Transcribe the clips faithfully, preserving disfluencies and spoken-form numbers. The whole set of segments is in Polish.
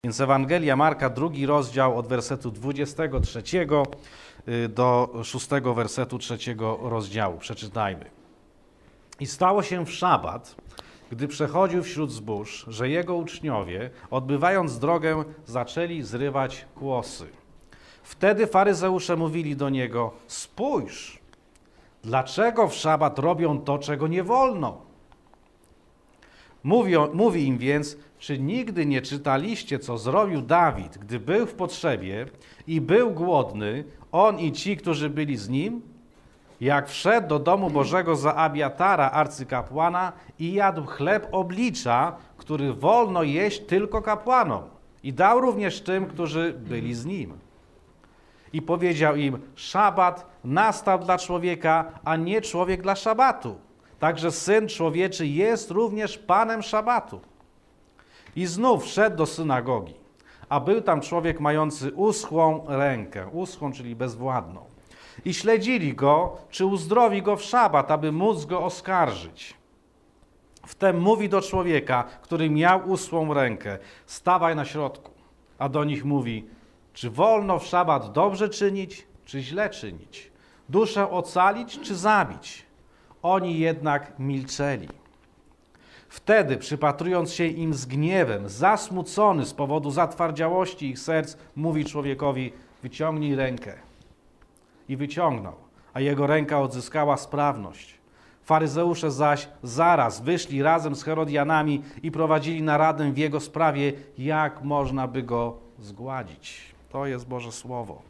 Więc Ewangelia Marka, drugi rozdział od wersetu dwudziestego trzeciego do szóstego wersetu trzeciego rozdziału. Przeczytajmy. I stało się w szabat, gdy przechodził wśród zbóż, że jego uczniowie, odbywając drogę, zaczęli zrywać kłosy. Wtedy faryzeusze mówili do niego: spójrz, dlaczego w szabat robią to, czego nie wolno? Mówi, mówi im więc: czy nigdy nie czytaliście, co zrobił Dawid, gdy był w potrzebie i był głodny, on i ci, którzy byli z nim? Jak wszedł do domu Bożego za Abiatara, arcykapłana, i jadł chleb oblicza, który wolno jeść tylko kapłanom, i dał również tym, którzy byli z nim. I powiedział im: szabat nastał dla człowieka, a nie człowiek dla szabatu. Także Syn Człowieczy jest również Panem szabatu. I znów wszedł do synagogi, a był tam człowiek mający uschłą rękę, uschłą, czyli bezwładną. I śledzili go, czy uzdrowi go w szabat, aby móc go oskarżyć. Wtem mówi do człowieka, który miał uschłą rękę: stawaj na środku. A do nich mówi: czy wolno w szabat dobrze czynić, czy źle czynić? Duszę ocalić, czy zabić? Oni jednak milczeli. Wtedy, przypatrując się im z gniewem, zasmucony z powodu zatwardziałości ich serc, mówi człowiekowi: wyciągnij rękę. I wyciągnął, a jego ręka odzyskała sprawność. Faryzeusze zaś zaraz wyszli razem z Herodianami i prowadzili naradę w jego sprawie, jak można by go zgładzić. To jest Boże Słowo.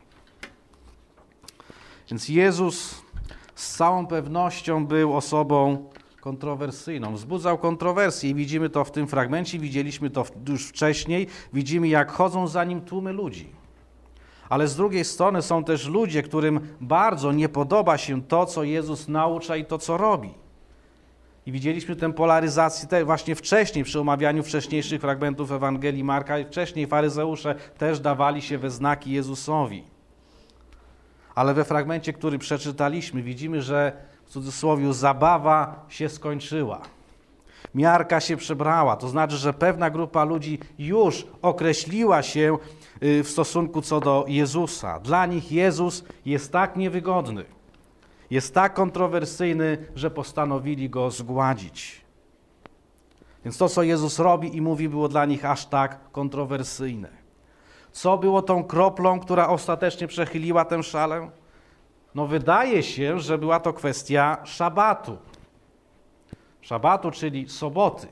Więc Jezus z całą pewnością był osobą kontrowersyjną. Wzbudzał kontrowersje i widzimy to w tym fragmencie, widzieliśmy to już wcześniej. Widzimy, jak chodzą za nim tłumy ludzi. Ale z drugiej strony są też ludzie, którym bardzo nie podoba się to, co Jezus naucza i to, co robi. I widzieliśmy tę polaryzację właśnie wcześniej, przy omawianiu wcześniejszych fragmentów Ewangelii Marka. I wcześniej faryzeusze też dawali się we znaki Jezusowi. Ale we fragmencie, który przeczytaliśmy, widzimy, że w cudzysłowie zabawa się skończyła. Miarka się przebrała, to znaczy, że pewna grupa ludzi już określiła się w stosunku co do Jezusa. Dla nich Jezus jest tak niewygodny, jest tak kontrowersyjny, że postanowili go zgładzić. Więc to, co Jezus robi i mówi, było dla nich aż tak kontrowersyjne. Co było tą kroplą, która ostatecznie przechyliła tę szalę? No wydaje się, że była to kwestia szabatu. Szabatu, czyli soboty.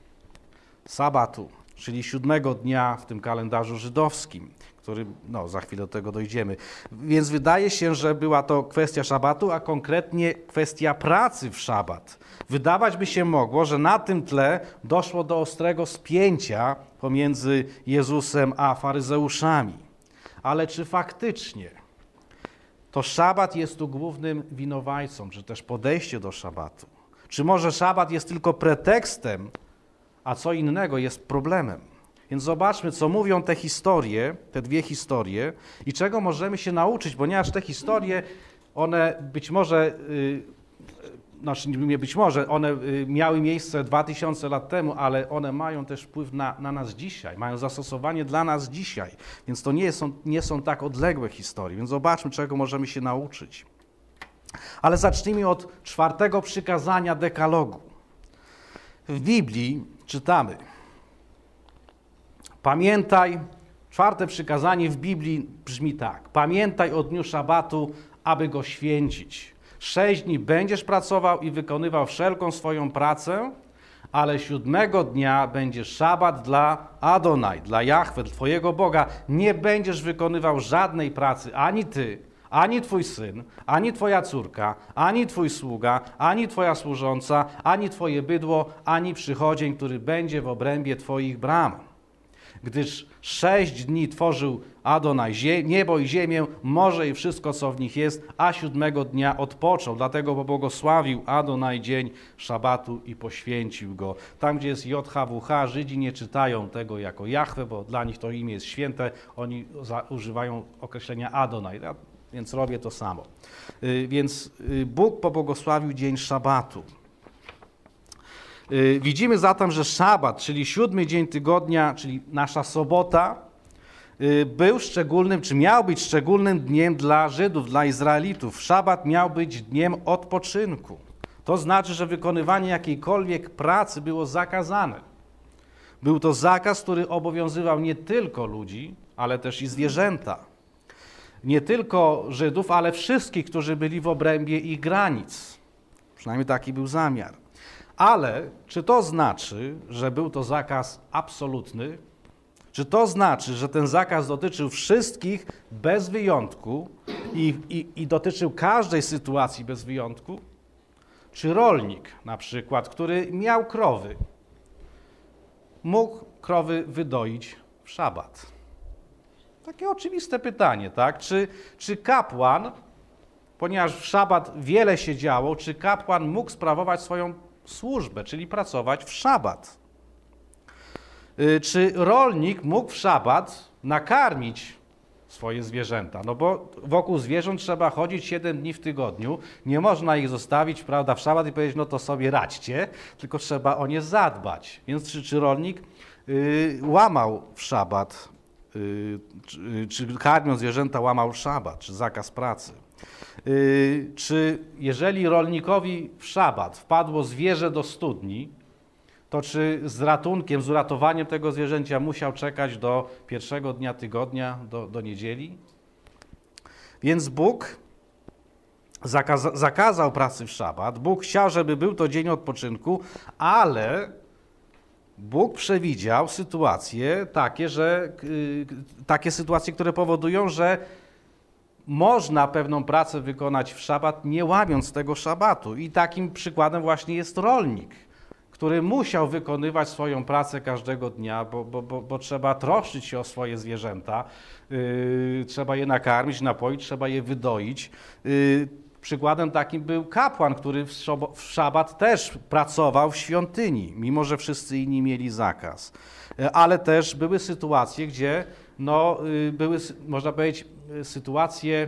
Sabatu, czyli siódmego dnia w tym kalendarzu żydowskim, który, no za chwilę do tego dojdziemy. Więc wydaje się, że była to kwestia szabatu, a konkretnie kwestia pracy w szabat. Wydawać by się mogło, że na tym tle doszło do ostrego spięcia pomiędzy Jezusem a faryzeuszami. Ale czy faktycznie to szabat jest tu głównym winowajcą, czy też podejście do szabatu? Czy może szabat jest tylko pretekstem, a co innego jest problemem? Więc zobaczmy, co mówią te historie, te dwie historie i czego możemy się nauczyć, ponieważ te historie, one być może, yy, znaczy nie być może, one yy, miały miejsce dwa tysiące lat temu, ale one mają też wpływ na, na nas dzisiaj, mają zastosowanie dla nas dzisiaj. Więc to nie są, nie są tak odległe historie, więc zobaczmy, czego możemy się nauczyć. Ale zacznijmy od czwartego przykazania dekalogu. W Biblii czytamy: pamiętaj, czwarte przykazanie w Biblii brzmi tak: pamiętaj o dniu szabatu, aby go święcić. Sześć dni będziesz pracował i wykonywał wszelką swoją pracę, ale siódmego dnia będzie szabat dla Adonai, dla Jahwe, twojego Boga. Nie będziesz wykonywał żadnej pracy, ani ty, ani twój syn, ani twoja córka, ani twój sługa, ani twoja służąca, ani twoje bydło, ani przychodzień, który będzie w obrębie twoich bram. Gdyż sześć dni tworzył Adonai niebo i ziemię, morze i wszystko, co w nich jest, a siódmego dnia odpoczął. Dlatego pobłogosławił Adonai dzień szabatu i poświęcił go. Tam, gdzie jest J H W H, Żydzi nie czytają tego jako Jahwe, bo dla nich to imię jest święte. Oni używają określenia Adonai. Więc robię to samo. Więc Bóg pobłogosławił dzień szabatu. Widzimy zatem, że szabat, czyli siódmy dzień tygodnia, czyli nasza sobota, był szczególnym, czy miał być szczególnym dniem dla Żydów, dla Izraelitów. Szabat miał być dniem odpoczynku. To znaczy, że wykonywanie jakiejkolwiek pracy było zakazane. Był to zakaz, który obowiązywał nie tylko ludzi, ale też i zwierzęta. Nie tylko Żydów, ale wszystkich, którzy byli w obrębie ich granic. Przynajmniej taki był zamiar. Ale czy to znaczy, że był to zakaz absolutny? Czy to znaczy, że ten zakaz dotyczył wszystkich bez wyjątku i, i, i dotyczył każdej sytuacji bez wyjątku? Czy rolnik na przykład, który miał krowy, mógł krowy wydoić w szabat? Takie oczywiste pytanie, tak? Czy, czy kapłan, ponieważ w szabat wiele się działo, czy kapłan mógł sprawować swoją służbę, czyli pracować w szabat? Czy rolnik mógł w szabat nakarmić swoje zwierzęta? No bo wokół zwierząt trzeba chodzić siedem dni w tygodniu. Nie można ich zostawić, prawda, w szabat i powiedzieć, no to sobie radźcie, tylko trzeba o nie zadbać. Więc czy, czy rolnik y, łamał w szabat, y, czy, czy karmiąc zwierzęta łamał szabat, czy zakaz pracy? Y, czy jeżeli rolnikowi w szabat wpadło zwierzę do studni, to czy z ratunkiem, z uratowaniem tego zwierzęcia musiał czekać do pierwszego dnia tygodnia, do, do niedzieli? Więc Bóg zakaza, zakazał pracy w szabat. Bóg chciał, żeby był to dzień odpoczynku, ale Bóg przewidział sytuacje takie, że, yy, takie sytuacje, które powodują, że można pewną pracę wykonać w szabat, nie łamiąc tego szabatu. I takim przykładem właśnie jest rolnik, który musiał wykonywać swoją pracę każdego dnia, bo, bo, bo, bo trzeba troszczyć się o swoje zwierzęta, yy, trzeba je nakarmić, napoić, trzeba je wydoić. Yy, przykładem takim był kapłan, który w, szobo, w szabat też pracował w świątyni, mimo że wszyscy inni mieli zakaz. Yy, ale też były sytuacje, gdzie no, yy, były, można powiedzieć, sytuacje,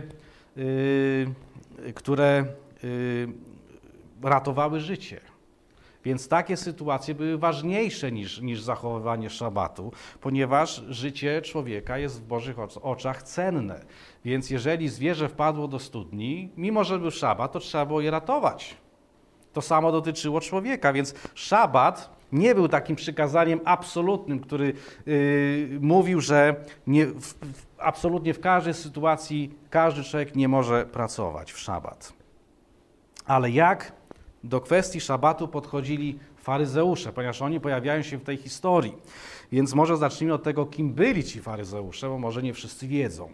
yy, które yy, ratowały życie. Więc takie sytuacje były ważniejsze niż, niż zachowywanie szabatu, ponieważ życie człowieka jest w Bożych oczach cenne. Więc jeżeli zwierzę wpadło do studni, mimo że był szabat, to trzeba było je ratować. To samo dotyczyło człowieka, więc szabat nie był takim przykazaniem absolutnym, który yy, mówił, że nie, w, w, absolutnie w każdej sytuacji każdy człowiek nie może pracować w szabat. Ale jak do kwestii szabatu podchodzili faryzeusze, ponieważ oni pojawiają się w tej historii. Więc może zacznijmy od tego, kim byli ci faryzeusze, bo może nie wszyscy wiedzą.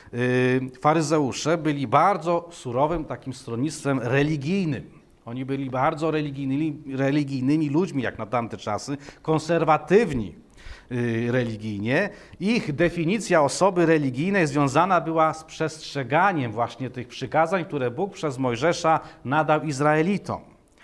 Faryzeusze byli bardzo surowym takim stronnictwem religijnym. Oni byli bardzo religijnymi, religijnymi ludźmi, jak na tamte czasy, konserwatywni religijnie. Ich definicja osoby religijnej związana była z przestrzeganiem właśnie tych przykazań, które Bóg przez Mojżesza nadał Izraelitom.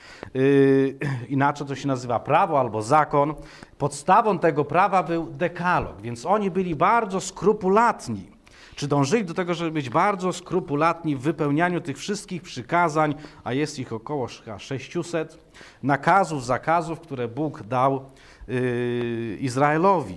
Yy, inaczej to się nazywa prawo albo zakon. Podstawą tego prawa był dekalog, więc oni byli bardzo skrupulatni. Czy dążyli do tego, żeby być bardzo skrupulatni w wypełnianiu tych wszystkich przykazań, a jest ich około sześciuset, nakazów, zakazów, które Bóg dał yy, Izraelowi.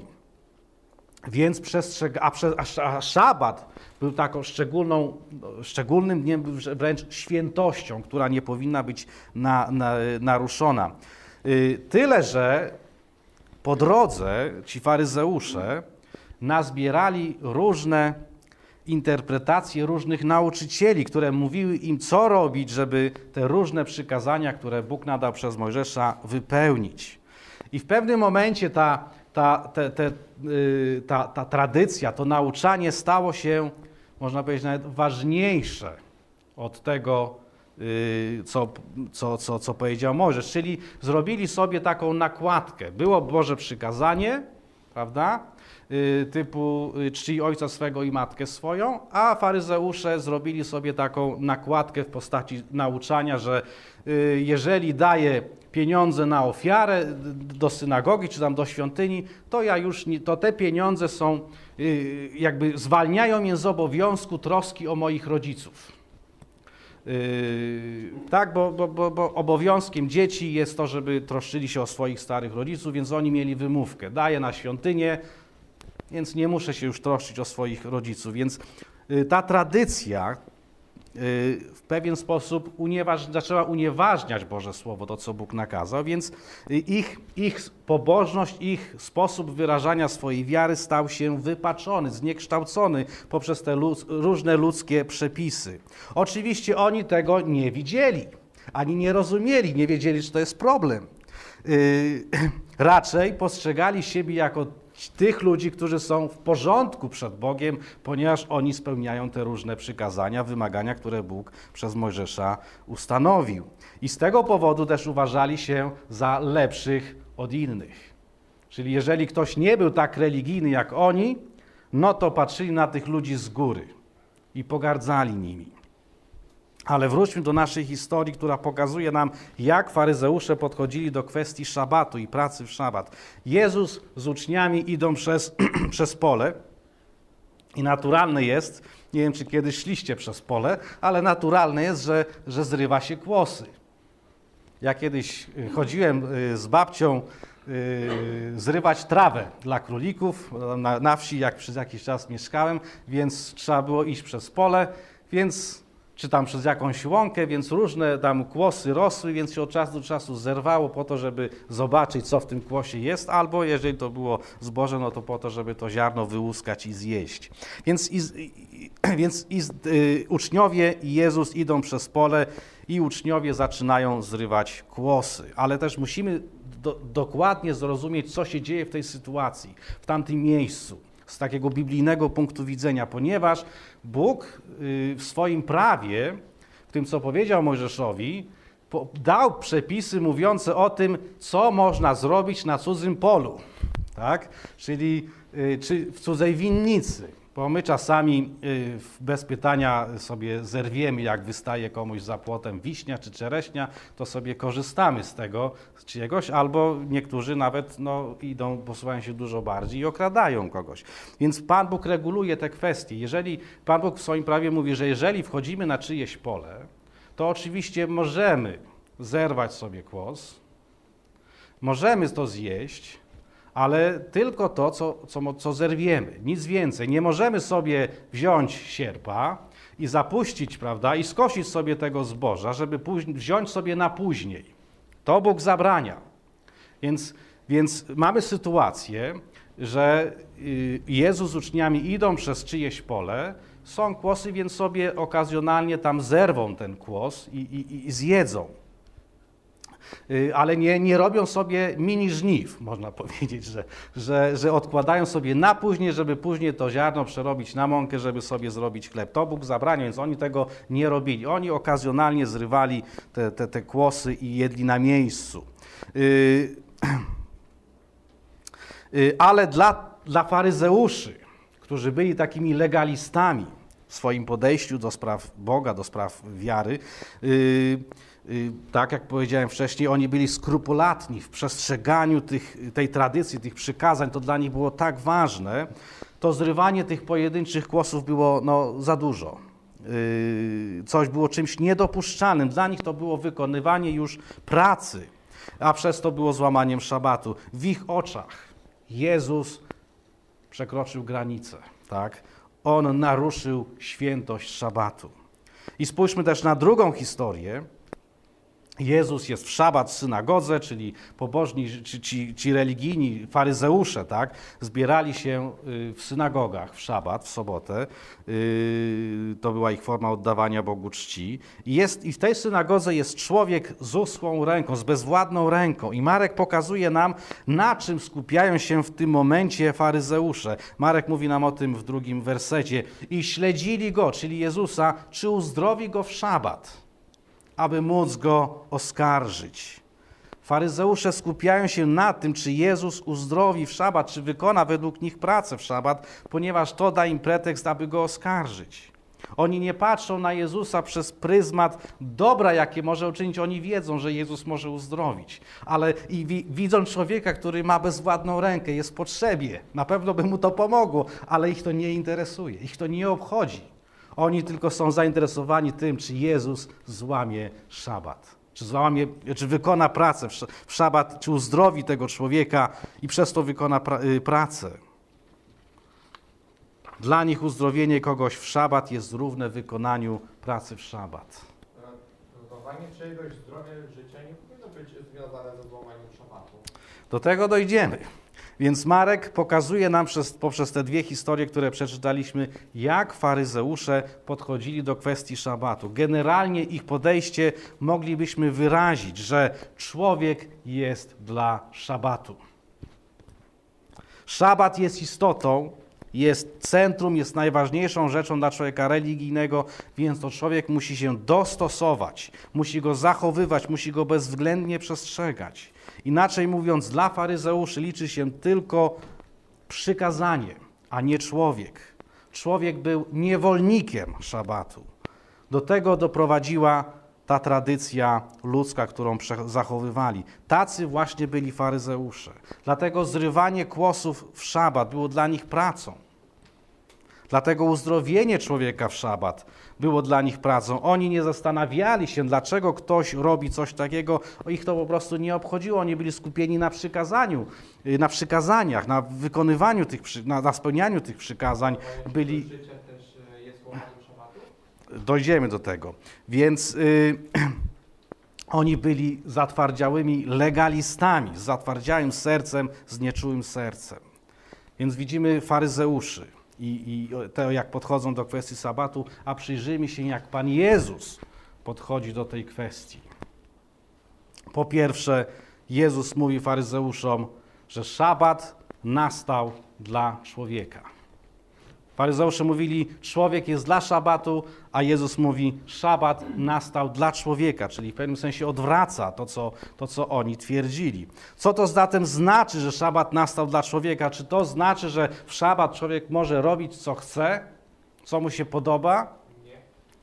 Więc przestrzega, a, prze, a szabat był taką szczególną, szczególnym dniem, wręcz świętością, która nie powinna być na, na, naruszona. Yy, tyle, że po drodze ci faryzeusze nazbierali różne interpretacje różnych nauczycieli, które mówiły im, co robić, żeby te różne przykazania, które Bóg nadał przez Mojżesza, wypełnić. I w pewnym momencie ta, ta, te, te, yy, ta, ta tradycja, to nauczanie stało się, można powiedzieć, nawet ważniejsze od tego, yy, co, co, co, co powiedział Mojżesz. Czyli zrobili sobie taką nakładkę. Było Boże przykazanie, prawda? Typu czcij ojca swego i matkę swoją, a faryzeusze zrobili sobie taką nakładkę w postaci nauczania, że jeżeli daję pieniądze na ofiarę do synagogi czy tam do świątyni, to ja już nie, to te pieniądze są jakby zwalniają mnie z obowiązku troski o moich rodziców. Yy, tak, bo, bo, bo, bo obowiązkiem dzieci jest to, żeby troszczyli się o swoich starych rodziców, więc oni mieli wymówkę. Daję na świątynię, więc nie muszę się już troszczyć o swoich rodziców. Więc yy, ta tradycja yy, w pewien sposób unieważ, zaczęła unieważniać Boże Słowo, to co Bóg nakazał, więc yy, ich, ich pobożność, ich sposób wyrażania swojej wiary stał się wypaczony, zniekształcony poprzez te lud, różne ludzkie przepisy. Oczywiście oni tego nie widzieli, ani nie rozumieli, nie wiedzieli, że to jest problem. Yy, raczej postrzegali siebie jako tych ludzi, którzy są w porządku przed Bogiem, ponieważ oni spełniają te różne przykazania, wymagania, które Bóg przez Mojżesza ustanowił. I z tego powodu też uważali się za lepszych od innych. Czyli jeżeli ktoś nie był tak religijny jak oni, no to patrzyli na tych ludzi z góry i pogardzali nimi. Ale wróćmy do naszej historii, która pokazuje nam, jak faryzeusze podchodzili do kwestii szabatu i pracy w szabat. Jezus z uczniami idą przez, przez pole i naturalne jest, nie wiem czy kiedyś szliście przez pole, ale naturalne jest, że, że zrywa się kłosy. Ja kiedyś chodziłem z babcią zrywać trawę dla królików na, na wsi, jak przez jakiś czas mieszkałem, więc trzeba było iść przez pole, więc czy tam przez jakąś łąkę, więc różne tam kłosy rosły, więc się od czasu do czasu zerwało po to, żeby zobaczyć, co w tym kłosie jest, albo jeżeli to było zboże, no to po to, żeby to ziarno wyłuskać i zjeść. Więc, i, i, więc i, y, uczniowie i Jezus idą przez pole i uczniowie zaczynają zrywać kłosy, ale też musimy do, dokładnie zrozumieć, co się dzieje w tej sytuacji, w tamtym miejscu, z takiego biblijnego punktu widzenia, ponieważ Bóg w swoim prawie, w tym co powiedział Mojżeszowi, dał przepisy mówiące o tym, co można zrobić na cudzym polu, tak? Czyli czy w cudzej winnicy. Bo my czasami bez pytania sobie zerwiemy, jak wystaje komuś za płotem wiśnia czy czereśnia, to sobie korzystamy z tego z czyjegoś, albo niektórzy nawet no, idą, posuwają się dużo bardziej i okradają kogoś. Więc Pan Bóg reguluje te kwestie. Jeżeli Pan Bóg w swoim prawie mówi, że jeżeli wchodzimy na czyjeś pole, to oczywiście możemy zerwać sobie kłos, możemy to zjeść, ale tylko to, co, co, co zerwiemy, nic więcej. Nie możemy sobie wziąć sierpa i zapuścić, prawda, i skosić sobie tego zboża, żeby później, wziąć sobie na później. To Bóg zabrania. Więc, więc mamy sytuację, że Jezus z uczniami idą przez czyjeś pole, są kłosy, więc sobie okazjonalnie tam zerwą ten kłos i, i, i zjedzą. Ale nie, nie robią sobie mini żniw, można powiedzieć, że, że, że odkładają sobie na później, żeby później to ziarno przerobić na mąkę, żeby sobie zrobić chleb. To Bóg zabrania, więc oni tego nie robili. Oni okazjonalnie zrywali te, te, te kłosy i jedli na miejscu. Yy, yy, ale dla, dla faryzeuszy, którzy byli takimi legalistami w swoim podejściu do spraw Boga, do spraw wiary, yy, tak jak powiedziałem wcześniej, oni byli skrupulatni w przestrzeganiu tych, tej tradycji, tych przykazań, to dla nich było tak ważne, to zrywanie tych pojedynczych kłosów było no, za dużo. Coś było czymś niedopuszczalnym. Dla nich to było wykonywanie już pracy, a przez to było złamaniem szabatu. W ich oczach Jezus przekroczył granicę, tak? On naruszył świętość szabatu. I spójrzmy też na drugą historię. Jezus jest w szabat w synagodze, czyli pobożni, ci, ci, ci religijni faryzeusze, tak, zbierali się w synagogach w szabat, w sobotę. To była ich forma oddawania Bogu czci. I, jest, i w tej synagodze jest człowiek z uschłą ręką, z bezwładną ręką. I Marek pokazuje nam, na czym skupiają się w tym momencie faryzeusze. Marek mówi nam o tym w drugim wersecie. I śledzili go, czyli Jezusa, czy uzdrowi go w szabat, aby móc go oskarżyć. Faryzeusze skupiają się na tym, czy Jezus uzdrowi w szabat, czy wykona według nich pracę w szabat, ponieważ to da im pretekst, aby go oskarżyć. Oni nie patrzą na Jezusa przez pryzmat dobra, jakie może uczynić. Oni wiedzą, że Jezus może uzdrowić. Ale i wi- widzą człowieka, który ma bezwładną rękę, jest w potrzebie. Na pewno by mu to pomogło, ale ich to nie interesuje, ich to nie obchodzi. Oni tylko są zainteresowani tym, czy Jezus złamie szabat. Czy złamie, czy wykona pracę w szabat, czy uzdrowi tego człowieka i przez to wykona pra- pracę. Dla nich uzdrowienie kogoś w szabat jest równe wykonaniu pracy w szabat. Ratowanie czyjegoś zdrowia lub życia nie powinno być związane ze złamaniem szabatu. Do tego dojdziemy. Więc Marek pokazuje nam przez, poprzez te dwie historie, które przeczytaliśmy, jak faryzeusze podchodzili do kwestii szabatu. Generalnie ich podejście moglibyśmy wyrazić, że człowiek jest dla szabatu. Szabat jest istotą, jest centrum, jest najważniejszą rzeczą dla człowieka religijnego, więc to człowiek musi się dostosować, musi go zachowywać, musi go bezwzględnie przestrzegać. Inaczej mówiąc, dla faryzeuszy liczy się tylko przykazanie, a nie człowiek. Człowiek był niewolnikiem szabatu. Do tego doprowadziła ta tradycja ludzka, którą zachowywali. Tacy właśnie byli faryzeusze. Dlatego zrywanie kłosów w szabat było dla nich pracą. Dlatego uzdrowienie człowieka w szabat było dla nich pracą. Oni nie zastanawiali się, dlaczego ktoś robi coś takiego. Ich to po prostu nie obchodziło. Oni byli skupieni na przykazaniu, na przykazaniach, na wykonywaniu tych, na, na spełnianiu tych przykazań. Byli... Życie też jest łamaniem szabatu? Dojdziemy do tego. Więc y, oni byli zatwardziałymi legalistami, z zatwardziałym sercem, z nieczułym sercem. Więc widzimy faryzeuszy i, i to, jak podchodzą do kwestii sabatu, a przyjrzyjmy się, jak Pan Jezus podchodzi do tej kwestii. Po pierwsze, Jezus mówi faryzeuszom, że szabat nastał dla człowieka. Faryzeusze mówili, człowiek jest dla szabatu, a Jezus mówi, szabat nastał dla człowieka, czyli w pewnym sensie odwraca to, co, to, co oni twierdzili. Co to zatem znaczy, że szabat nastał dla człowieka? Czy to znaczy, że w szabat człowiek może robić, co chce, co mu się podoba? Nie.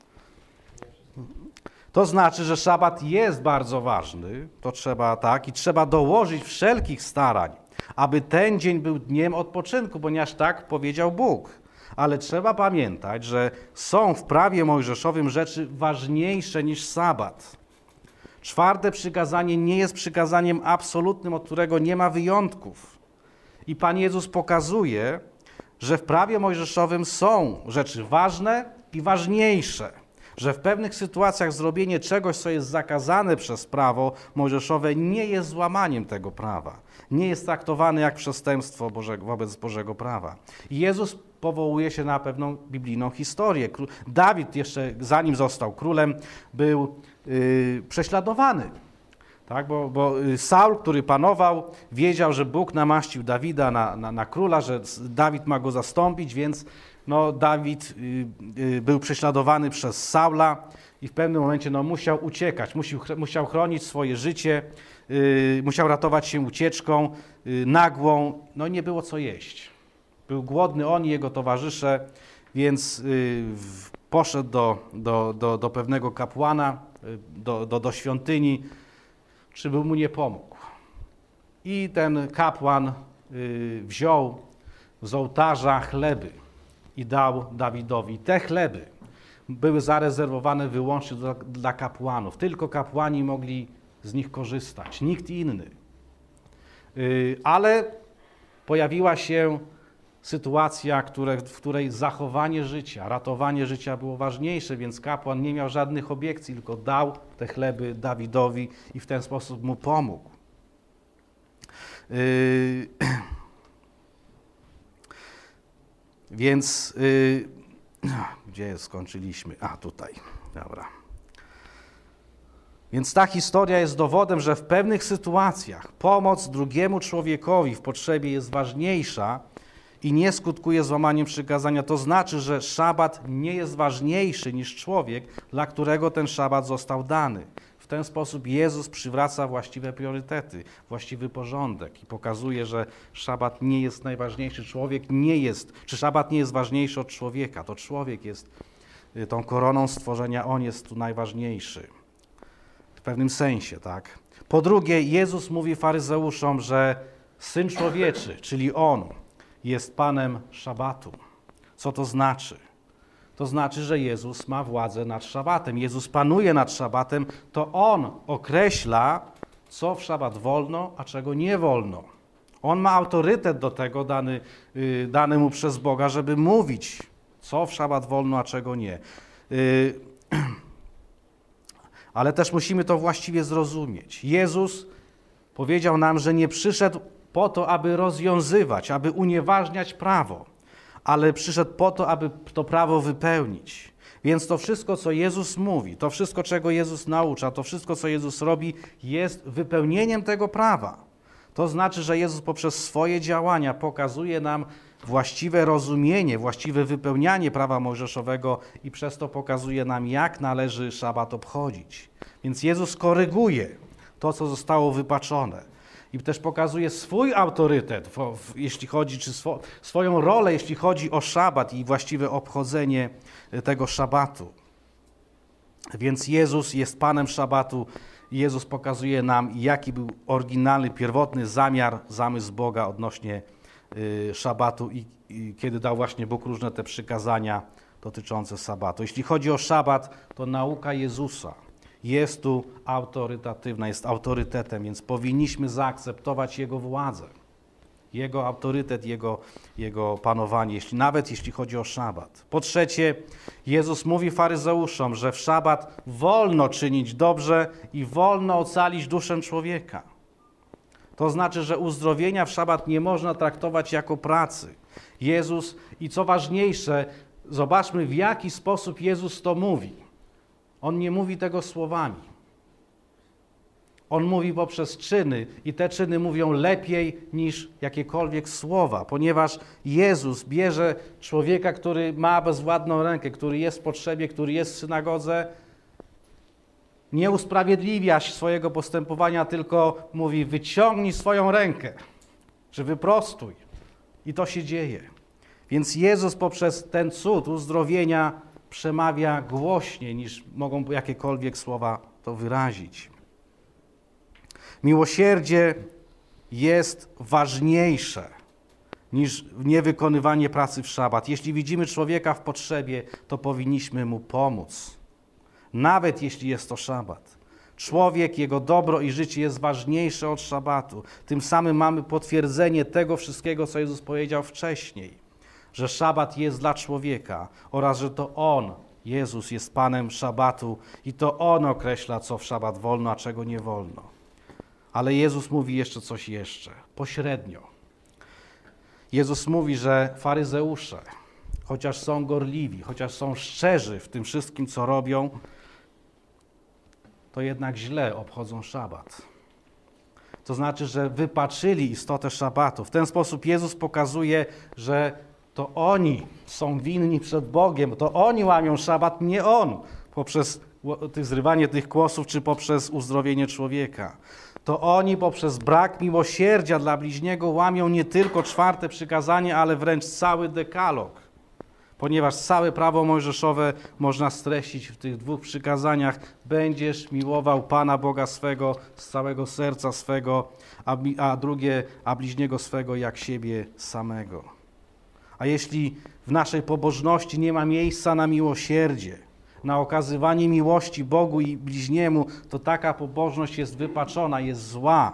To znaczy, że szabat jest bardzo ważny, to trzeba tak, i trzeba dołożyć wszelkich starań, aby ten dzień był dniem odpoczynku, ponieważ tak powiedział Bóg. Ale trzeba pamiętać, że są w prawie mojżeszowym rzeczy ważniejsze niż sabat. Czwarte przykazanie nie jest przykazaniem absolutnym, od którego nie ma wyjątków. I Pan Jezus pokazuje, że w prawie mojżeszowym są rzeczy ważne i ważniejsze. Że w pewnych sytuacjach zrobienie czegoś, co jest zakazane przez prawo mojżeszowe, nie jest złamaniem tego prawa. Nie jest traktowane jak przestępstwo Bożego, wobec Bożego prawa. I Jezus powołuje się na pewną biblijną historię. Dawid jeszcze zanim został królem, był yy, prześladowany. Tak, bo, bo Saul, który panował, wiedział, że Bóg namaścił Dawida na, na, na króla, że Dawid ma go zastąpić, więc no, Dawid y, y, był prześladowany przez Saula i w pewnym momencie no, musiał uciekać, musiał, musiał chronić swoje życie, y, musiał ratować się ucieczką y, nagłą, no nie było co jeść. Był głodny on i jego towarzysze, więc y, poszedł do, do, do, do pewnego kapłana, y, do, do, do świątyni, czy by mu nie pomógł. I ten kapłan y, wziął z ołtarza chleby i dał Dawidowi. Te chleby były zarezerwowane wyłącznie dla, dla kapłanów. Tylko kapłani mogli z nich korzystać, nikt inny. Y, ale pojawiła się sytuacja, które, w której zachowanie życia, ratowanie życia było ważniejsze, więc kapłan nie miał żadnych obiekcji, tylko dał te chleby Dawidowi i w ten sposób mu pomógł. Yy, więc, yy, gdzie skończyliśmy? A, tutaj, dobra. Więc ta historia jest dowodem, że w pewnych sytuacjach pomoc drugiemu człowiekowi w potrzebie jest ważniejsza i nie skutkuje złamaniem przykazania. To znaczy, że szabat nie jest ważniejszy niż człowiek, dla którego ten szabat został dany. W ten sposób Jezus przywraca właściwe priorytety, właściwy porządek i pokazuje, że szabat nie jest najważniejszy. Człowiek nie jest, czy szabat nie jest ważniejszy od człowieka. To człowiek jest tą koroną stworzenia, on jest tu najważniejszy. W pewnym sensie, tak. Po drugie, Jezus mówi faryzeuszom, że Syn Człowieczy, czyli On, jest Panem szabatu. Co to znaczy? To znaczy, że Jezus ma władzę nad szabatem. Jezus panuje nad szabatem, to On określa, co w szabat wolno, a czego nie wolno. On ma autorytet do tego dany, yy, dany mu przez Boga, żeby mówić, co w szabat wolno, a czego nie. Yy, ale też musimy to właściwie zrozumieć. Jezus powiedział nam, że nie przyszedł po to, aby rozwiązywać, aby unieważniać prawo, ale przyszedł po to, aby to prawo wypełnić. Więc to wszystko, co Jezus mówi, to wszystko, czego Jezus naucza, to wszystko, co Jezus robi, jest wypełnieniem tego prawa. To znaczy, że Jezus poprzez swoje działania pokazuje nam właściwe rozumienie, właściwe wypełnianie prawa mojżeszowego i przez to pokazuje nam, jak należy szabat obchodzić. Więc Jezus koryguje to, co zostało wypaczone. I też pokazuje swój autorytet, w, w, jeśli chodzi, czy swo, swoją rolę, jeśli chodzi o szabat i właściwe obchodzenie tego szabatu. Więc Jezus jest Panem szabatu. Jezus pokazuje nam, jaki był oryginalny, pierwotny zamiar, zamysł Boga odnośnie y, szabatu i, i kiedy dał właśnie Bóg różne te przykazania dotyczące szabatu. Jeśli chodzi o szabat, to nauka Jezusa jest tu autorytatywna, jest autorytetem, więc powinniśmy zaakceptować Jego władzę, Jego autorytet, Jego, Jego panowanie, jeśli, nawet jeśli chodzi o szabat. Po trzecie, Jezus mówi faryzeuszom, że w szabat wolno czynić dobrze i wolno ocalić duszę człowieka. To znaczy, że uzdrowienia w szabat nie można traktować jako pracy. Jezus, i co ważniejsze, zobaczmy, w jaki sposób Jezus to mówi. On nie mówi tego słowami. On mówi poprzez czyny i te czyny mówią lepiej niż jakiekolwiek słowa, ponieważ Jezus bierze człowieka, który ma bezwładną rękę, który jest w potrzebie, który jest w synagodze, nie usprawiedliwia swojego postępowania, tylko mówi wyciągnij swoją rękę, czy wyprostuj. I to się dzieje. Więc Jezus poprzez ten cud uzdrowienia przemawia głośniej niż mogą jakiekolwiek słowa to wyrazić. Miłosierdzie jest ważniejsze niż niewykonywanie pracy w szabat. Jeśli widzimy człowieka w potrzebie, to powinniśmy mu pomóc, nawet jeśli jest to szabat. Człowiek, jego dobro i życie jest ważniejsze od szabatu. Tym samym mamy potwierdzenie tego wszystkiego, co Jezus powiedział wcześniej, że szabat jest dla człowieka oraz że to On, Jezus, jest Panem szabatu i to On określa, co w szabat wolno, a czego nie wolno. Ale Jezus mówi jeszcze coś jeszcze, pośrednio. Jezus mówi, że faryzeusze, chociaż są gorliwi, chociaż są szczerzy w tym wszystkim, co robią, to jednak źle obchodzą szabat. To znaczy, że wypaczyli istotę szabatu. W ten sposób Jezus pokazuje, że to oni są winni przed Bogiem, to oni łamią szabat, nie On, poprzez zrywanie tych kłosów czy poprzez uzdrowienie człowieka. To oni poprzez brak miłosierdzia dla bliźniego łamią nie tylko czwarte przykazanie, ale wręcz cały dekalog. Ponieważ całe prawo mojżeszowe można streścić w tych dwóch przykazaniach. Będziesz miłował Pana Boga swego z całego serca swego, a, a drugie, a bliźniego swego jak siebie samego. A jeśli w naszej pobożności nie ma miejsca na miłosierdzie, na okazywanie miłości Bogu i bliźniemu, to taka pobożność jest wypaczona, jest zła.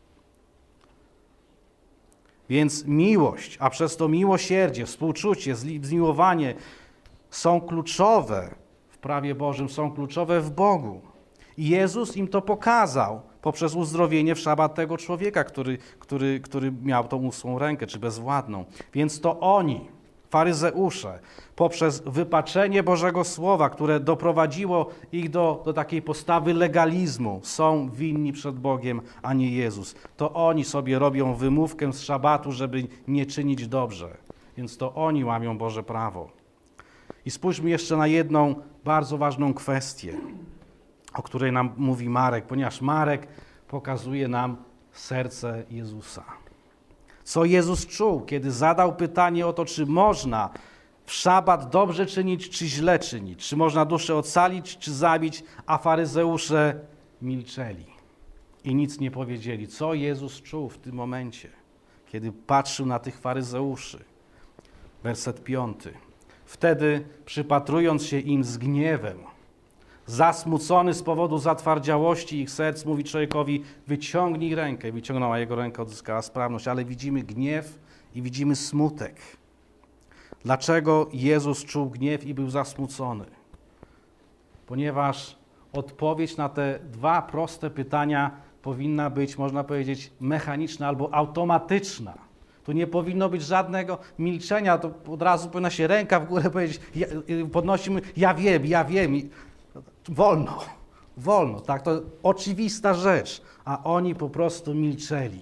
Więc miłość, a przez to miłosierdzie, współczucie, zmiłowanie są kluczowe w prawie Bożym, są kluczowe w Bogu. I Jezus im to pokazał poprzez uzdrowienie w szabat tego człowieka, który, który, który miał tą usłą rękę, czy bezwładną. Więc to oni, faryzeusze, poprzez wypaczenie Bożego Słowa, które doprowadziło ich do, do takiej postawy legalizmu, są winni przed Bogiem, a nie Jezus. To oni sobie robią wymówkę z szabatu, żeby nie czynić dobrze. Więc to oni łamią Boże prawo. I spójrzmy jeszcze na jedną bardzo ważną kwestię, o której nam mówi Marek, ponieważ Marek pokazuje nam serce Jezusa. Co Jezus czuł, kiedy zadał pytanie o to, czy można w szabat dobrze czynić, czy źle czynić, czy można duszę ocalić, czy zabić, a faryzeusze milczeli i nic nie powiedzieli. Co Jezus czuł w tym momencie, kiedy patrzył na tych faryzeuszy? Werset piąty. Wtedy, przypatrując się im z gniewem, zasmucony z powodu zatwardziałości ich serc, mówi człowiekowi: wyciągnij rękę. Wyciągnęła jego rękę, odzyskała sprawność, ale widzimy gniew i widzimy smutek. Dlaczego Jezus czuł gniew i był zasmucony? Ponieważ odpowiedź na te dwa proste pytania powinna być, można powiedzieć, mechaniczna albo automatyczna. Tu nie powinno być żadnego milczenia, to od razu powinna się ręka w górę powiedzieć, ja, podnosimy, ja wiem, ja wiem. I wolno, wolno, tak, to oczywista rzecz, a oni po prostu milczeli.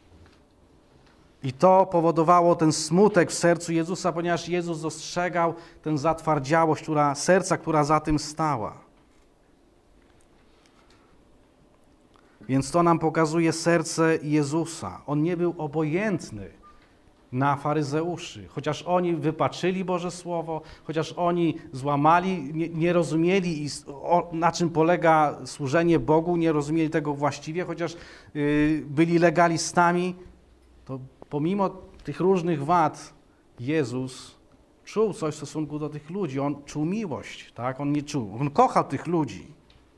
I to powodowało ten smutek w sercu Jezusa, ponieważ Jezus dostrzegał tę zatwardziałość która, serca, która za tym stała. Więc to nam pokazuje serce Jezusa. On nie był obojętny na faryzeuszy, chociaż oni wypaczyli Boże Słowo, chociaż oni złamali, nie, nie rozumieli, o, na czym polega służenie Bogu, nie rozumieli tego właściwie, chociaż yy, byli legalistami, to pomimo tych różnych wad Jezus czuł coś w stosunku do tych ludzi. On czuł miłość, tak? On nie czuł, on kochał tych ludzi.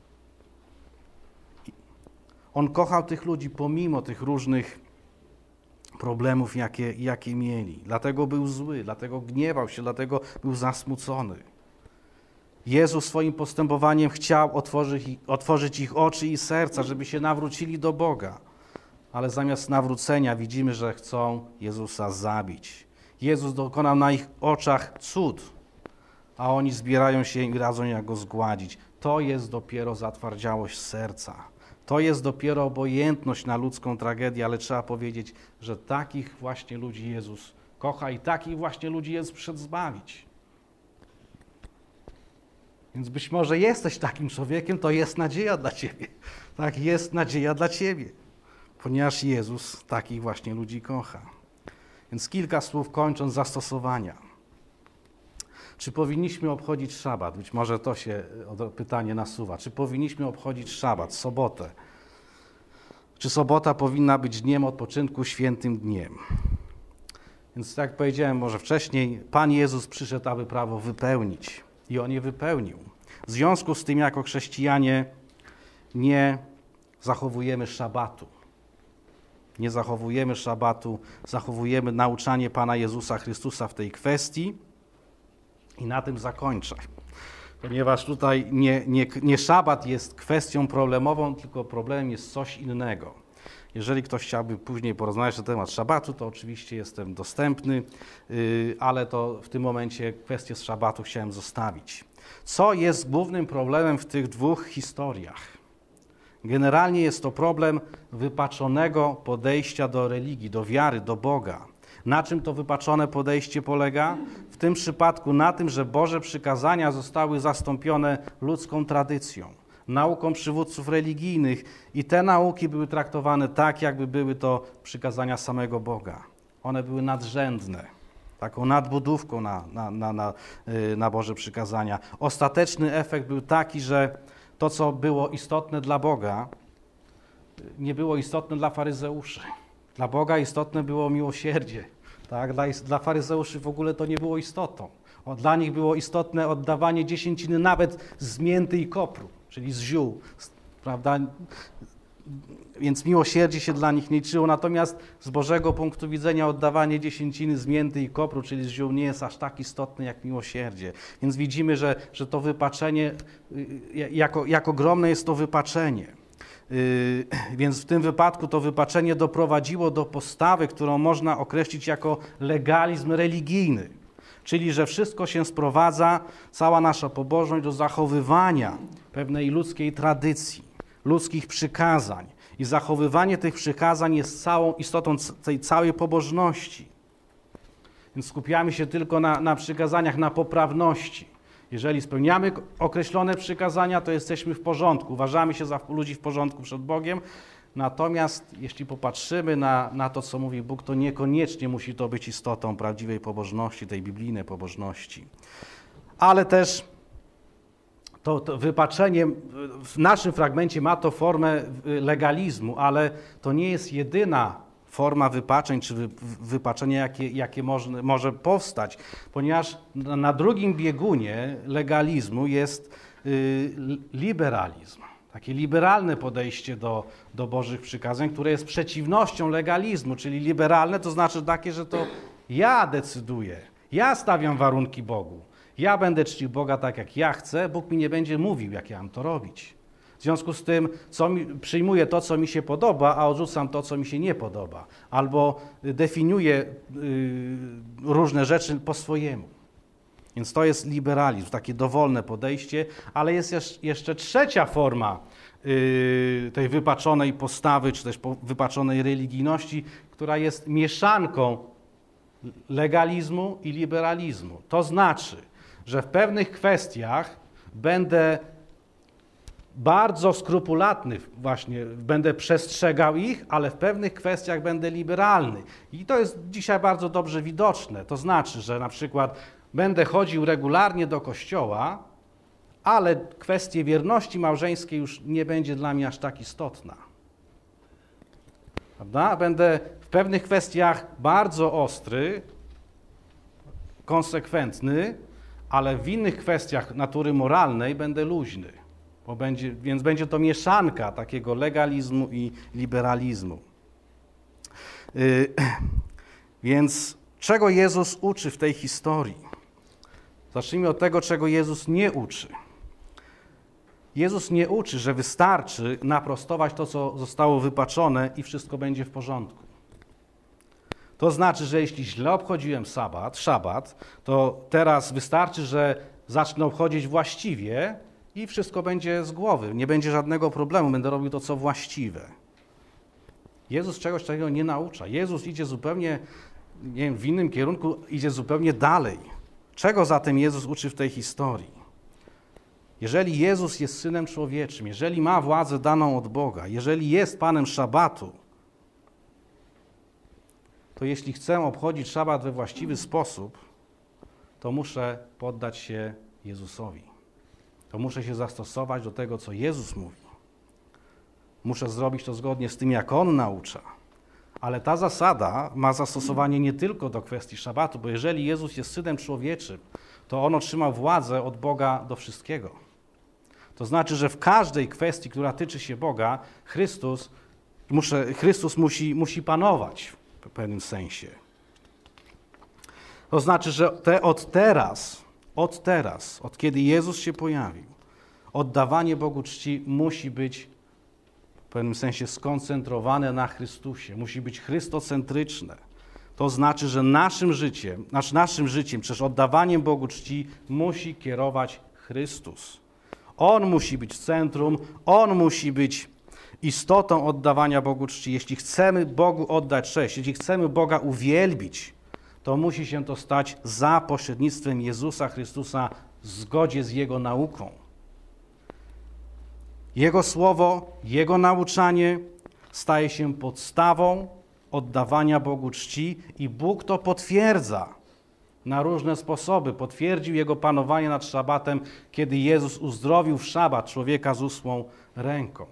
On kochał tych ludzi pomimo tych różnych problemów, jakie, jakie mieli. Dlatego był zły, dlatego gniewał się, dlatego był zasmucony. Jezus swoim postępowaniem chciał otworzyć, otworzyć ich oczy i serca, żeby się nawrócili do Boga. Ale zamiast nawrócenia widzimy, że chcą Jezusa zabić. Jezus dokonał na ich oczach cud, a oni zbierają się i radzą, jak go zgładzić. To jest dopiero zatwardziałość serca. To jest dopiero obojętność na ludzką tragedię, ale trzeba powiedzieć, że takich właśnie ludzi Jezus kocha i takich właśnie ludzi Jezus przyszedł zbawić. Więc być może jesteś takim człowiekiem, to jest nadzieja dla ciebie. Tak, jest nadzieja dla ciebie, ponieważ Jezus takich właśnie ludzi kocha. Więc kilka słów kończąc zastosowania. Czy powinniśmy obchodzić szabat? Być może to się pytanie nasuwa. Czy powinniśmy obchodzić szabat, sobotę? Czy sobota powinna być dniem odpoczynku, świętym dniem? Więc tak jak powiedziałem może wcześniej, Pan Jezus przyszedł, aby prawo wypełnić. I On je wypełnił. W związku z tym jako chrześcijanie nie zachowujemy szabatu. Nie zachowujemy szabatu, zachowujemy nauczanie Pana Jezusa Chrystusa w tej kwestii. I na tym zakończę. Ponieważ tutaj nie, nie, nie szabat jest kwestią problemową, tylko problemem jest coś innego. Jeżeli ktoś chciałby później porozmawiać na temat szabatu, to oczywiście jestem dostępny, yy, ale to w tym momencie kwestię z szabatu chciałem zostawić. Co jest głównym problemem w tych dwóch historiach? Generalnie jest to problem wypaczonego podejścia do religii, do wiary, do Boga. Na czym to wypaczone podejście polega? W tym przypadku na tym, że Boże przykazania zostały zastąpione ludzką tradycją, nauką przywódców religijnych i te nauki były traktowane tak, jakby były to przykazania samego Boga. One były nadrzędne, taką nadbudówką na, na, na, na, na Boże przykazania. Ostateczny efekt był taki, że to, co było istotne dla Boga, nie było istotne dla faryzeuszy. Dla Boga istotne było miłosierdzie. Tak? Dla, dla faryzeuszy w ogóle to nie było istotą. O, dla nich było istotne oddawanie dziesięciny nawet z mięty i kopru, czyli z ziół. Prawda? Więc miłosierdzie się dla nich nie liczyło. Natomiast z Bożego punktu widzenia oddawanie dziesięciny z mięty i kopru, czyli z ziół, nie jest aż tak istotne jak miłosierdzie. Więc widzimy, że, że to wypaczenie, jak, jak ogromne jest to wypaczenie. Yy, więc w tym wypadku to wypaczenie doprowadziło do postawy, którą można określić jako legalizm religijny. Czyli, że wszystko się sprowadza, cała nasza pobożność do zachowywania pewnej ludzkiej tradycji, ludzkich przykazań. I zachowywanie tych przykazań jest całą istotą tej całej pobożności. Więc skupiamy się tylko na, na przykazaniach, na poprawności. Jeżeli spełniamy określone przykazania, to jesteśmy w porządku. Uważamy się za ludzi w porządku przed Bogiem. Natomiast jeśli popatrzymy na, na to, co mówi Bóg, to niekoniecznie musi to być istotą prawdziwej pobożności, tej biblijnej pobożności. Ale też to, to wypaczenie w naszym fragmencie ma to formę legalizmu, ale to nie jest jedyna forma wypaczeń, czy wy, wypaczenia, jakie, jakie może, może powstać, ponieważ na, na drugim biegunie legalizmu jest y, liberalizm. Takie liberalne podejście do, do Bożych przykazań, które jest przeciwnością legalizmu, czyli liberalne to znaczy takie, że to ja decyduję, ja stawiam warunki Bogu, ja będę czcił Boga tak, jak ja chcę, Bóg mi nie będzie mówił, jak ja mam to robić. W związku z tym co mi, przyjmuję to, co mi się podoba, a odrzucam to, co mi się nie podoba. Albo definiuję y, różne rzeczy po swojemu. Więc to jest liberalizm, takie dowolne podejście, ale jest jeszcze trzecia forma y, tej wypaczonej postawy, czy też wypaczonej religijności, która jest mieszanką legalizmu i liberalizmu. To znaczy, że w pewnych kwestiach będę bardzo skrupulatny, właśnie będę przestrzegał ich, ale w pewnych kwestiach będę liberalny. I to jest dzisiaj bardzo dobrze widoczne. To znaczy, że na przykład będę chodził regularnie do kościoła, ale kwestia wierności małżeńskiej już nie będzie dla mnie aż tak istotna. Prawda? Będę w pewnych kwestiach bardzo ostry, konsekwentny, ale w innych kwestiach natury moralnej będę luźny. Bo będzie, więc będzie to mieszanka takiego legalizmu i liberalizmu. Yy, więc czego Jezus uczy w tej historii? Zacznijmy od tego, czego Jezus nie uczy. Jezus nie uczy, że wystarczy naprostować to, co zostało wypaczone i wszystko będzie w porządku. To znaczy, że jeśli źle obchodziłem sabat, szabat, to teraz wystarczy, że zacznę obchodzić właściwie i wszystko będzie z głowy. Nie będzie żadnego problemu, będę robił to, co właściwe. Jezus czegoś takiego nie naucza. Jezus idzie zupełnie, nie wiem, w innym kierunku, idzie zupełnie dalej. Czego zatem Jezus uczy w tej historii? Jeżeli Jezus jest Synem Człowieczym, jeżeli ma władzę daną od Boga, jeżeli jest Panem szabatu, to jeśli chcę obchodzić szabat we właściwy sposób, to muszę poddać się Jezusowi. To muszę się zastosować do tego, co Jezus mówi. Muszę zrobić to zgodnie z tym, jak On naucza. Ale ta zasada ma zastosowanie nie tylko do kwestii szabatu, bo jeżeli Jezus jest Synem Człowieczym, to On otrzymał władzę od Boga do wszystkiego. To znaczy, że w każdej kwestii, która tyczy się Boga, Chrystus, muszę, Chrystus musi, musi panować w pewnym sensie. To znaczy, że te, od teraz, od teraz, od kiedy Jezus się pojawił, oddawanie Bogu czci musi być w pewnym sensie skoncentrowane na Chrystusie, musi być chrystocentryczne. To znaczy, że naszym życiem, nasz, naszym życiem, czy oddawaniem Bogu czci musi kierować Chrystus. On musi być w centrum, On musi być istotą oddawania Bogu czci. Jeśli chcemy Bogu oddać cześć, jeśli chcemy Boga uwielbić, to musi się to stać za pośrednictwem Jezusa Chrystusa w zgodzie z Jego nauką. Jego słowo, Jego nauczanie staje się podstawą oddawania Bogu czci i Bóg to potwierdza na różne sposoby. Potwierdził Jego panowanie nad szabatem, kiedy Jezus uzdrowił w szabat człowieka z usłą ręką.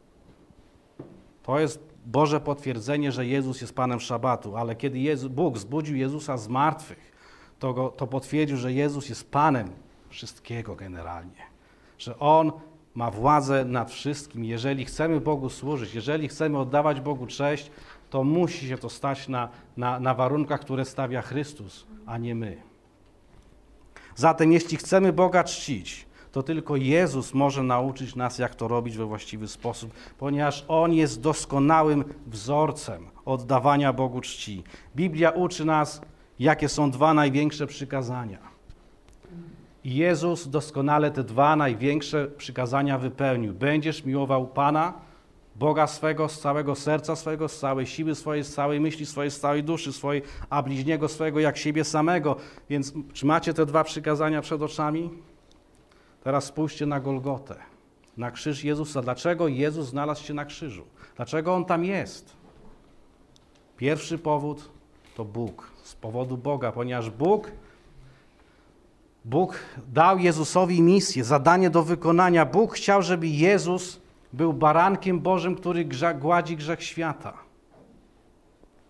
To jest Boże potwierdzenie, że Jezus jest Panem szabatu, ale kiedy Jezus, Bóg zbudził Jezusa z martwych, to, go, to potwierdził, że Jezus jest Panem wszystkiego generalnie. Że On ma władzę nad wszystkim. Jeżeli chcemy Bogu służyć, jeżeli chcemy oddawać Bogu cześć, to musi się to stać na, na, na warunkach, które stawia Chrystus, a nie my. Zatem jeśli chcemy Boga czcić, to tylko Jezus może nauczyć nas, jak to robić we właściwy sposób, ponieważ On jest doskonałym wzorcem oddawania Bogu czci. Biblia uczy nas, jakie są dwa największe przykazania. I Jezus doskonale te dwa największe przykazania wypełnił. Będziesz miłował Pana, Boga swego z całego serca swego, z całej siły swojej, z całej myśli swojej, z całej duszy swojej, a bliźniego swego jak siebie samego. Więc czy macie te dwa przykazania przed oczami? Teraz spójrzcie na Golgotę, na krzyż Jezusa. Dlaczego Jezus znalazł się na krzyżu? Dlaczego On tam jest? Pierwszy powód to Bóg, z powodu Boga, ponieważ Bóg, Bóg dał Jezusowi misję, zadanie do wykonania. Bóg chciał, żeby Jezus był barankiem Bożym, który grzech, gładzi grzech świata.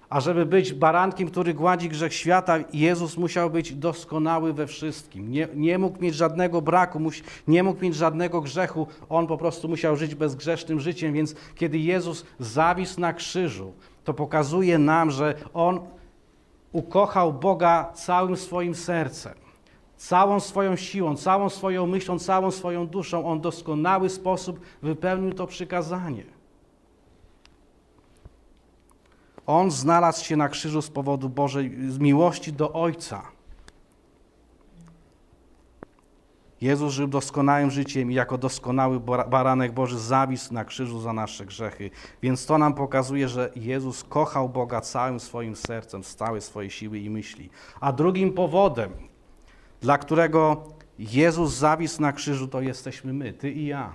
A żeby być barankiem, który gładzi grzech świata, Jezus musiał być doskonały we wszystkim. Nie, nie mógł mieć żadnego braku, muś, nie mógł mieć żadnego grzechu. On po prostu musiał żyć bezgrzesznym życiem, więc kiedy Jezus zawisł na krzyżu, to pokazuje nam, że On ukochał Boga całym swoim sercem, całą swoją siłą, całą swoją myślą, całą swoją duszą. On w doskonały sposób wypełnił to przykazanie. On znalazł się na krzyżu z powodu Bożej z miłości do Ojca. Jezus żył doskonałym życiem i jako doskonały baranek Boży zawisł na krzyżu za nasze grzechy. Więc to nam pokazuje, że Jezus kochał Boga całym swoim sercem, z całej swojej siły i myśli. A drugim powodem, dla którego Jezus zawisł na krzyżu, to jesteśmy my, ty i ja.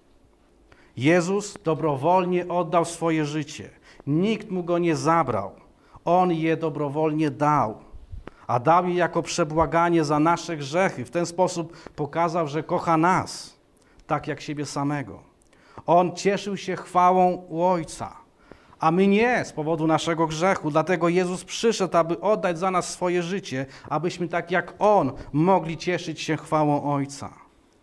Jezus dobrowolnie oddał swoje życie. Nikt mu go nie zabrał. On je dobrowolnie dał. A dał je jako przebłaganie za nasze grzechy. W ten sposób pokazał, że kocha nas, tak jak siebie samego. On cieszył się chwałą u Ojca, a my nie z powodu naszego grzechu. Dlatego Jezus przyszedł, aby oddać za nas swoje życie, abyśmy tak jak On mogli cieszyć się chwałą Ojca.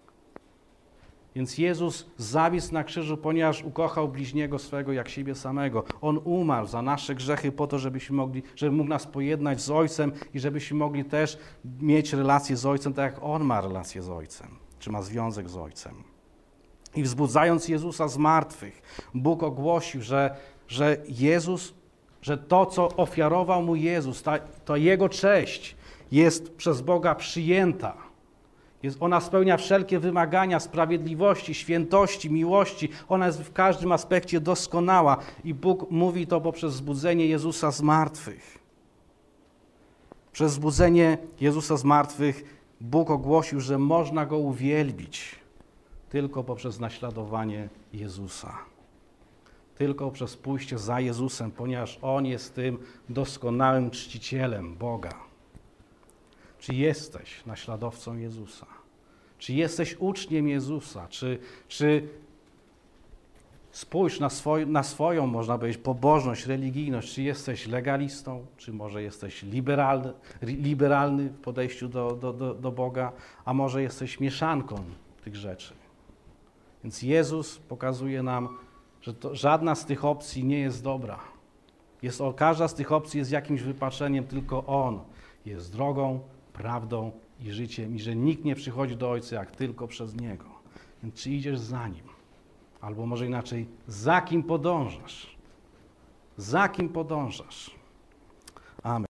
Więc Jezus zawisł na krzyżu, ponieważ ukochał bliźniego swego jak siebie samego. On umarł za nasze grzechy po to, żebyśmy mogli, żeby mógł nas pojednać z Ojcem i żebyśmy mogli też mieć relację z Ojcem, tak jak On ma relację z Ojcem, czy ma związek z Ojcem. I wzbudzając Jezusa z martwych, Bóg ogłosił, że, że Jezus, że to, co ofiarował Mu Jezus, ta, to Jego cześć jest przez Boga przyjęta. Jest, ona spełnia wszelkie wymagania sprawiedliwości, świętości, miłości. Ona jest w każdym aspekcie doskonała i Bóg mówi to poprzez wzbudzenie Jezusa z martwych. Przez wzbudzenie Jezusa z martwych Bóg ogłosił, że można Go uwielbić tylko poprzez naśladowanie Jezusa. Tylko przez pójście za Jezusem, ponieważ On jest tym doskonałym czcicielem Boga. Czy jesteś naśladowcą Jezusa? Czy jesteś uczniem Jezusa? Czy, czy spójrz na, swoj, na swoją, można powiedzieć, pobożność, religijność. Czy jesteś legalistą? Czy może jesteś liberalny, liberalny w podejściu do, do, do, do Boga? A może jesteś mieszanką tych rzeczy? Więc Jezus pokazuje nam, że to, żadna z tych opcji nie jest dobra. Jest, każda z tych opcji jest jakimś wypaczeniem, tylko On jest drogą, prawdą i życiem i że nikt nie przychodzi do Ojca jak tylko przez Niego. Więc czy idziesz za Nim? Albo może inaczej, za kim podążasz? Za kim podążasz? Amen.